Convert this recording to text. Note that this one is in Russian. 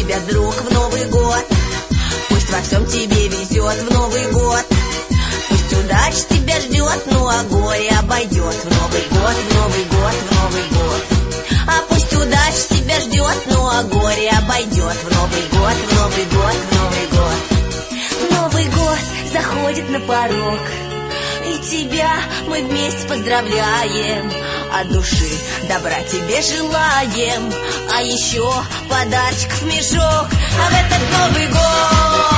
тебя, друг, в Новый год. Пусть во всем тебе везет в Новый год. Пусть удача тебя ждет, ну а горе обойдет в Новый год, в Новый год, в Новый год. А пусть удача тебя ждет, ну а горе обойдет в Новый год, в Новый год, в Новый год. Новый год заходит на порог, и тебя мы вместе поздравляем. От души добра тебе желаем, а еще подарочков мешок. А в этот Новый год